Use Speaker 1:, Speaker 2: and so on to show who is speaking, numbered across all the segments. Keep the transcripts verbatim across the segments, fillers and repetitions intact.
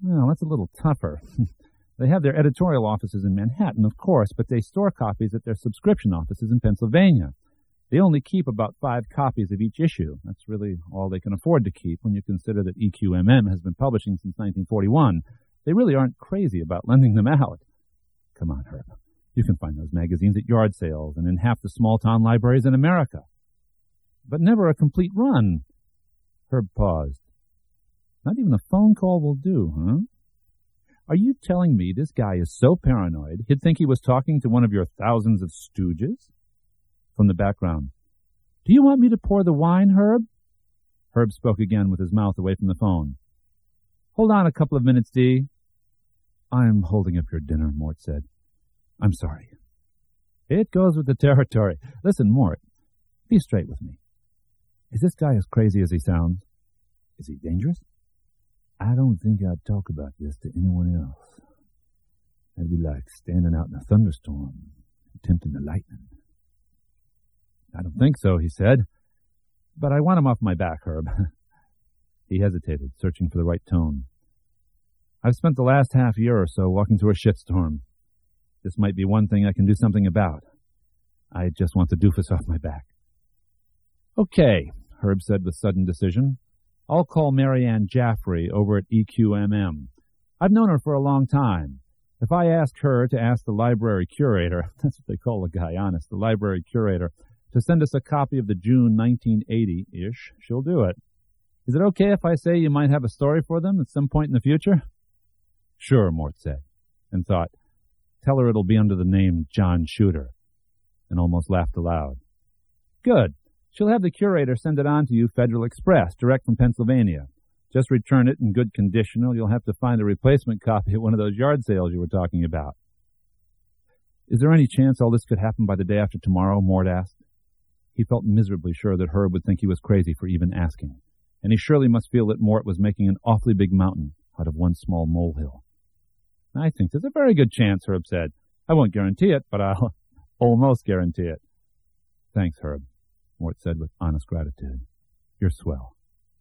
Speaker 1: Well, that's a little tougher. They have their editorial offices in Manhattan, of course, but they store copies at their subscription offices in Pennsylvania. They only keep about five copies of each issue. That's really all they can afford to keep when you consider that E Q M M has been publishing since nineteen forty-one. They really aren't crazy about lending them out. Come on, Herb. You can find those magazines at yard sales and in half the small-town libraries in America. But never a complete run. Herb paused. Not even a phone call will do, huh? Are you telling me this guy is so paranoid he'd think he was talking to one of your thousands of stooges? From the background. Do you want me to pour the wine, Herb? Herb spoke again with his mouth away from the phone. Hold on a couple of minutes, Dee. I'm holding up your dinner, Mort said. I'm sorry. It goes with the territory. Listen, Mort, be straight with me. Is this guy as crazy as he sounds? Is he dangerous? I don't think I'd talk about this to anyone else. That'd be like standing out in a thunderstorm and tempting the lightning. I don't think so, he said. But I want him off my back, Herb. He hesitated, searching for the right tone. I've spent the last half year or so walking through a shitstorm. This might be one thing I can do something about. I just want the doofus off my back. Okay, Herb said with sudden decision. I'll call Marianne Jaffrey over at E Q M M. I've known her for a long time. If I ask her to ask the library curator, that's what they call the guy, honest, the library curator, to send us a copy of the June nineteen eighty-ish, she'll do it. Is it okay if I say you might have a story for them at some point in the future? Sure, Mort said, and thought, tell her it'll be under the name John Shooter, and almost laughed aloud. Good. She'll have the curator send it on to you Federal Express, direct from Pennsylvania. Just return it in good condition, or you'll have to find a replacement copy at one of those yard sales you were talking about. Is there any chance all this could happen by the day after tomorrow? Mort asked. He felt miserably sure that Herb would think he was crazy for even asking, and he surely must feel that Mort was making an awfully big mountain out of one small molehill. I think there's a very good chance, Herb said. I won't guarantee it, but I'll almost guarantee it. Thanks, Herb, Mort said with honest gratitude. You're swell.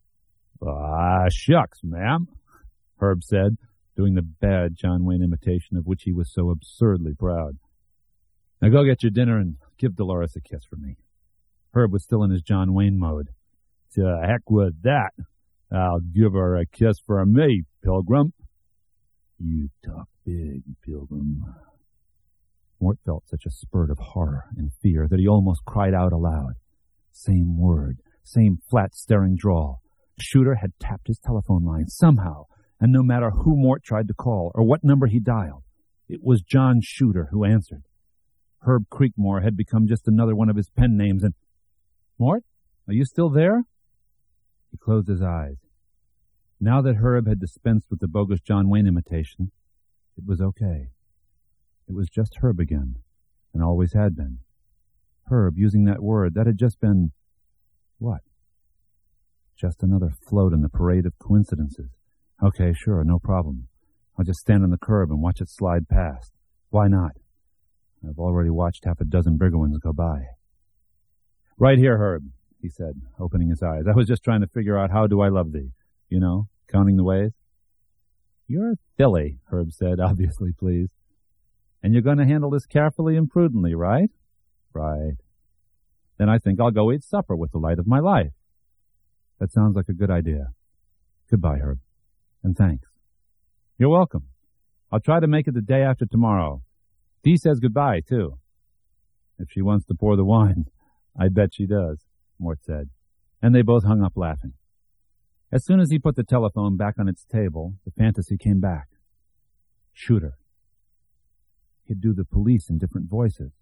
Speaker 1: Ah, shucks, ma'am, Herb said, doing the bad John Wayne imitation of which he was so absurdly proud. Now go get your dinner and give Dolores a kiss for me. Herb was still in his John Wayne mode. To heck with that. I'll give her a kiss for me, Pilgrim. You talk big, Pilgrim. Mort felt such a spurt of horror and fear that he almost cried out aloud. Same word, same flat, staring drawl. Shooter had tapped his telephone line somehow, and no matter who Mort tried to call or what number he dialed, it was John Shooter who answered. Herb Creekmore had become just another one of his pen names, and... Mort, are you still there? He closed his eyes. Now that Herb had dispensed with the bogus John Wayne imitation, it was okay. It was just Herb again, and always had been. Herb, using that word, that had just been... what? Just another float in the parade of coincidences. Okay, sure, no problem. I'll just stand on the curb and watch it slide past. Why not? I've already watched half a dozen bigger ones go by. Right here, Herb, he said, opening his eyes. I was just trying to figure out how do I love thee. You know, counting the ways. You're a filly, Herb said, obviously pleased. And you're going to handle this carefully and prudently, right? Right. Then I think I'll go eat supper with the light of my life. That sounds like a good idea. Goodbye, Herb. And thanks. You're welcome. I'll try to make it the day after tomorrow. Dee says goodbye, too. If she wants to pour the wine, I bet she does, Mort said. And they both hung up laughing. As soon as he put the telephone back on its table, the fantasy came back. Shooter. He'd do the police in different voices.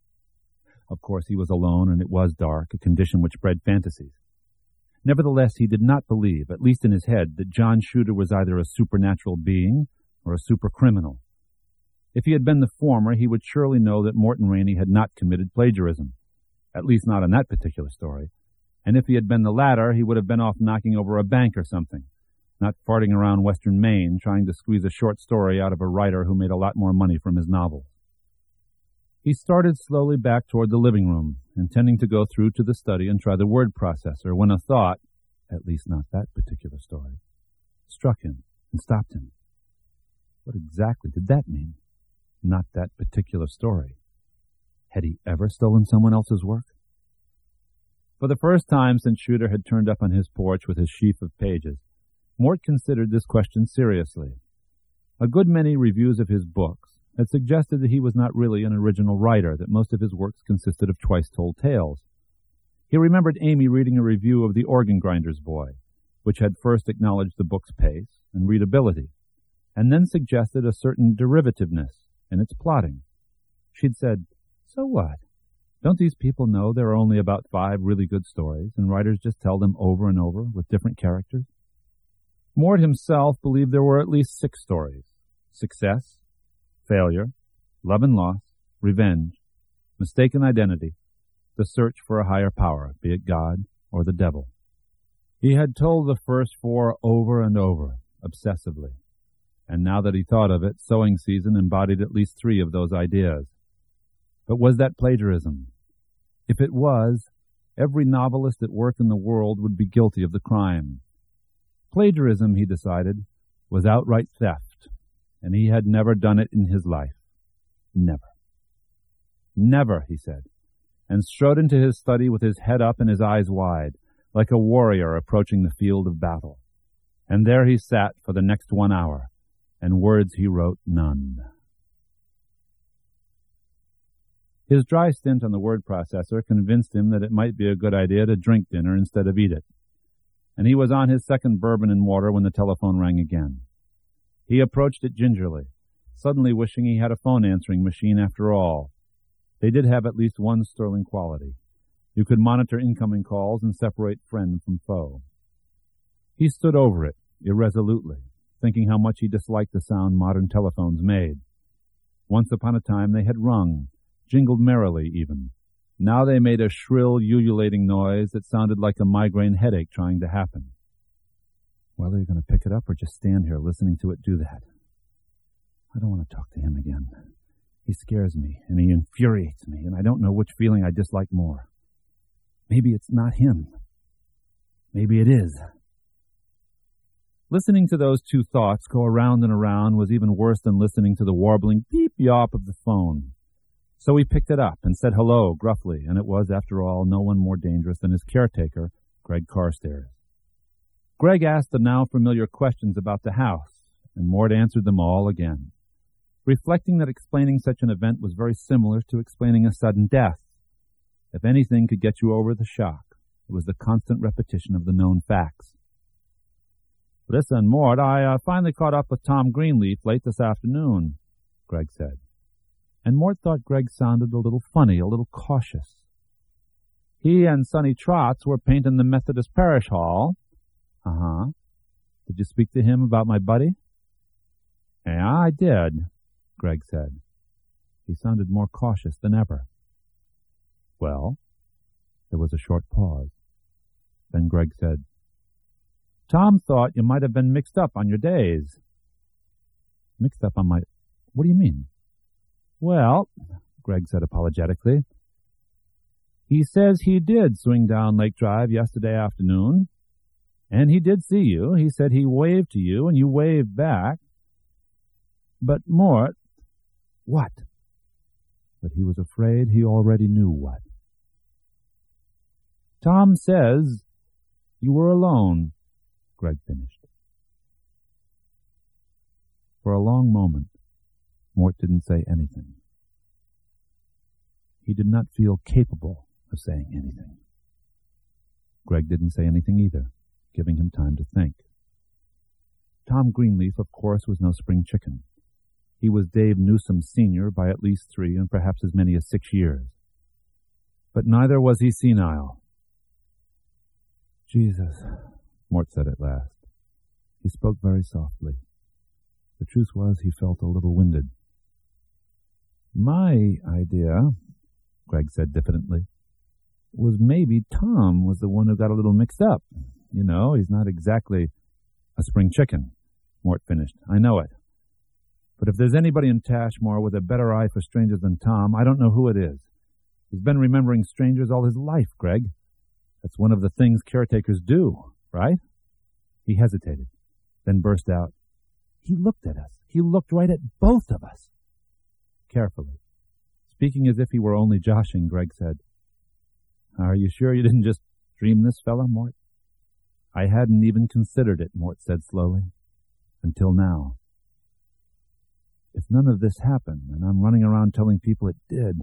Speaker 1: Of course, he was alone, and it was dark, a condition which bred fantasies. Nevertheless, he did not believe, at least in his head, that John Shooter was either a supernatural being or a supercriminal. If he had been the former, he would surely know that Morton Rainey had not committed plagiarism, at least not on that particular story. And if he had been the latter, he would have been off knocking over a bank or something, not farting around western Maine trying to squeeze a short story out of a writer who made a lot more money from his novels. He started slowly back toward the living room, intending to go through to the study and try the word processor, when a thought, at least not that particular story, struck him and stopped him. What exactly did that mean? Not that particular story. Had he ever stolen someone else's work? For the first time since Shooter had turned up on his porch with his sheaf of pages, Mort considered this question seriously. A good many reviews of his books had suggested that he was not really an original writer, that most of his works consisted of twice-told tales. He remembered Amy reading a review of The Organ Grinder's Boy, which had first acknowledged the book's pace and readability, and then suggested a certain derivativeness in its plotting. She'd said, "So what? Don't these people know there are only about five really good stories, and writers just tell them over and over with different characters?" Mort himself believed there were at least six stories: success, failure, love and loss, revenge, mistaken identity, the search for a higher power, be it God or the devil. He had told the first four over and over, obsessively, and now that he thought of it, Sowing Season embodied at least three of those ideas. But was that plagiarism? If it was, every novelist at work in the world would be guilty of the crime. Plagiarism, he decided, was outright theft, and he had never done it in his life. Never. Never, he said, and strode into his study with his head up and his eyes wide, like a warrior approaching the field of battle. And there he sat for the next one hour, and words he wrote none. His dry stint on the word processor convinced him that it might be a good idea to drink dinner instead of eat it, and he was on his second bourbon and water when the telephone rang again. He approached it gingerly, suddenly wishing he had a phone answering machine after all. They did have at least one sterling quality. You could monitor incoming calls and separate friend from foe. He stood over it, irresolutely, thinking how much he disliked the sound modern telephones made. Once upon a time they had rung, jingled merrily even. Now they made a shrill, ululating noise that sounded like a migraine headache trying to happen. Well, are you going to pick it up or just stand here listening to it do that? I don't want to talk to him again. He scares me, and he infuriates me, and I don't know which feeling I dislike more. Maybe it's not him. Maybe it is. Listening to those two thoughts go around and around was even worse than listening to the warbling beep-yawp of the phone. So he picked it up and said hello gruffly, and it was, after all, no one more dangerous than his caretaker, Greg Carstairs. Greg asked the now familiar questions about the house, and Mort answered them all again, reflecting that explaining such an event was very similar to explaining a sudden death. If anything could get you over the shock, it was the constant repetition of the known facts. "Listen, Mort, I uh, finally caught up with Tom Greenleaf late this afternoon," Greg said. And Mort thought Greg sounded a little funny, a little cautious. "He and Sonny Trotz were painting the Methodist Parish Hall." "Uh-huh. Did you speak to him about my buddy?" "Yeah, I did," Greg said. He sounded more cautious than ever. "Well?" There was a short pause. Then Greg said, "Tom thought you might have been mixed up on your days." "Mixed up on my... What do you mean?" "Well," Greg said apologetically, "he says he did swing down Lake Drive yesterday afternoon, and he did see you. He said he waved to you, and you waved back. But, Mort..." "What?" But he was afraid he already knew what. "Tom says you were alone," Greg finished. For a long moment, Mort didn't say anything. He did not feel capable of saying anything. Greg didn't say anything either, giving him time to think. Tom Greenleaf, of course, was no spring chicken. He was Dave Newsom Senior by at least three and perhaps as many as six years. But neither was he senile. "Jesus," Mort said at last. He spoke very softly. The truth was he felt a little winded. "My idea," Greg said diffidently, "was maybe Tom was the one who got a little mixed up. You know, he's not exactly..." "A spring chicken," Mort finished. "I know it. But if there's anybody in Tashmore with a better eye for strangers than Tom, I don't know who it is. He's been remembering strangers all his life, Greg. That's one of the things caretakers do, right?" He hesitated, then burst out, He looked at us. He looked right at both of us. Carefully, speaking as if he were only joshing, Greg said, "Are you sure you didn't just dream this, fella, Mort?" "I hadn't even considered it," Mort said slowly, "until now. If none of this happened, and I'm running around telling people it did,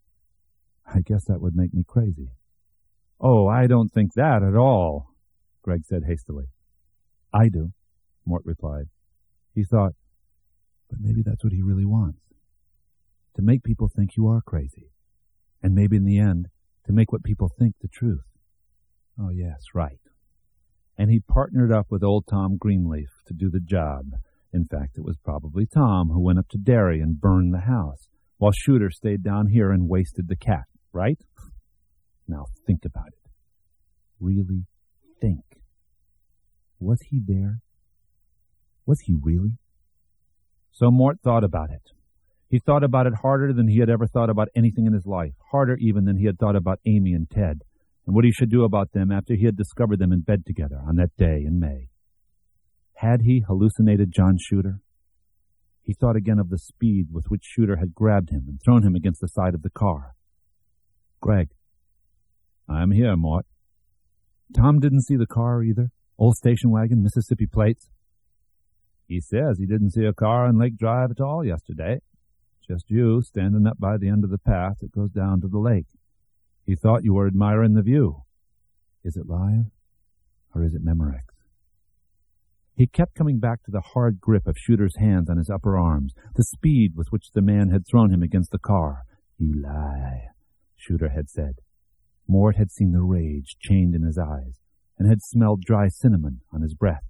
Speaker 1: I guess that would make me crazy." "Oh, I don't think that at all," Greg said hastily. "I do," Mort replied. He thought, but maybe that's what he really wants. To make people think you are crazy. And maybe in the end, to make what people think the truth. Oh, yes, right. And he partnered up with old Tom Greenleaf to do the job. In fact, it was probably Tom who went up to Derry and burned the house, while Shooter stayed down here and wasted the cat, right? Now think about it. Really think. Was he there? Was he really? So Mort thought about it. He thought about it harder than he had ever thought about anything in his life, harder even than he had thought about Amy and Ted, and what he should do about them after he had discovered them in bed together on that day in May. Had he hallucinated John Shooter? He thought again of the speed with which Shooter had grabbed him and thrown him against the side of the car. "Greg." "I'm here, Mort." Tom didn't see the car either? Old station wagon, Mississippi plates? "He says he didn't see a car on Lake Drive at all yesterday. Just you standing up by the end of the path that goes down to the lake. He thought you were admiring the view." Is it live, or is it Memorex? He kept coming back to the hard grip of Shooter's hands on his upper arms, the speed with which the man had thrown him against the car. "You lie," Shooter had said. Mort had seen the rage chained in his eyes, and had smelled dry cinnamon on his breath.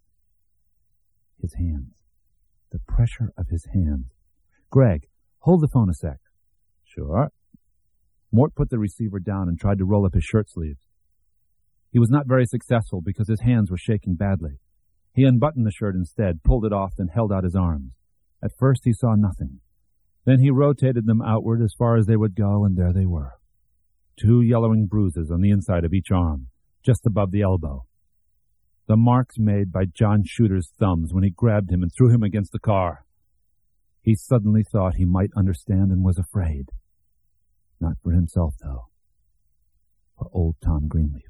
Speaker 1: His hands. The pressure of his hands. "Greg, hold the phone a sec." "Sure." Mort put the receiver down and tried to roll up his shirt sleeves. He was not very successful because his hands were shaking badly. He unbuttoned the shirt instead, pulled it off, and held out his arms. At first he saw nothing. Then he rotated them outward as far as they would go, and there they were. Two yellowing bruises on the inside of each arm, just above the elbow. The marks made by John Shooter's thumbs when he grabbed him and threw him against the car. He suddenly thought he might understand and was afraid. Not for himself, though. For old Tom Greenleaf.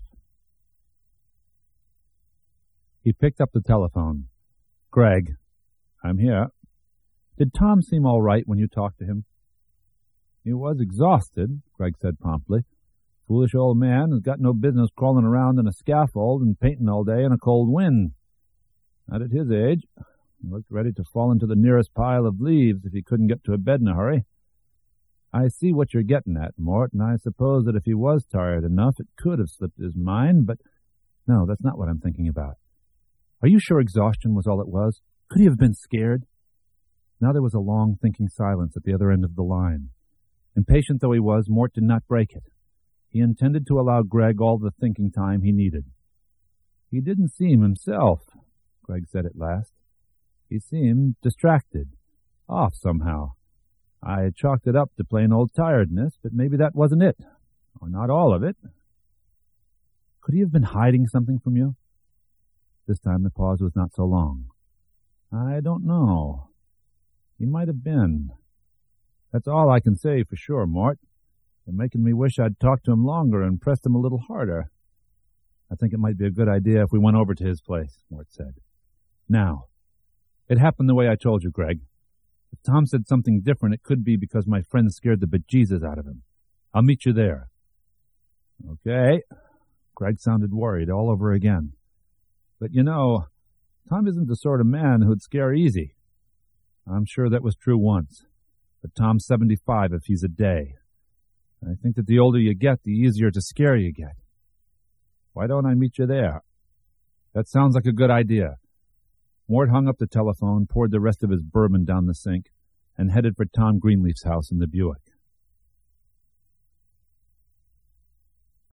Speaker 1: He picked up the telephone. "Greg." "I'm here." "Did Tom seem all right when you talked to him?" "He was exhausted," Greg said promptly. "Foolish old man has got no business crawling around in a scaffold and painting all day in a cold wind. Not at his age. He looked ready to fall into the nearest pile of leaves if he couldn't get to a bed in a hurry. I see what you're getting at, Mort, and I suppose that if he was tired enough, it could have slipped his mind, but no, that's not what I'm thinking about. Are you sure exhaustion was all it was? Could he have been scared?" Now there was a long, thinking silence at the other end of the line. Impatient though he was, Mort did not break it. He intended to allow Greg all the thinking time he needed. "He didn't seem himself," Greg said at last. "He seemed distracted, off somehow. I chalked it up to plain old tiredness, but maybe that wasn't it, or not all of it." "Could he have been hiding something from you?" This time the pause was not so long. "I don't know. He might have been. That's all I can say for sure, Mort. They're making me wish I'd talked to him longer and pressed him a little harder." "I think it might be a good idea if we went over to his place," Mort said. "Now, it happened the way I told you, Greg. If Tom said something different, it could be because my friend scared the bejesus out of him. I'll meet you there." "Okay." Greg sounded worried all over again. "But you know, Tom isn't the sort of man who'd scare easy. I'm sure that was true once, but Tom's seventy-five if he's a day. I think that the older you get, the easier to scare you get. Why don't I meet you there?" "That sounds like a good idea." Mort hung up the telephone, poured the rest of his bourbon down the sink, and headed for Tom Greenleaf's house in the Buick.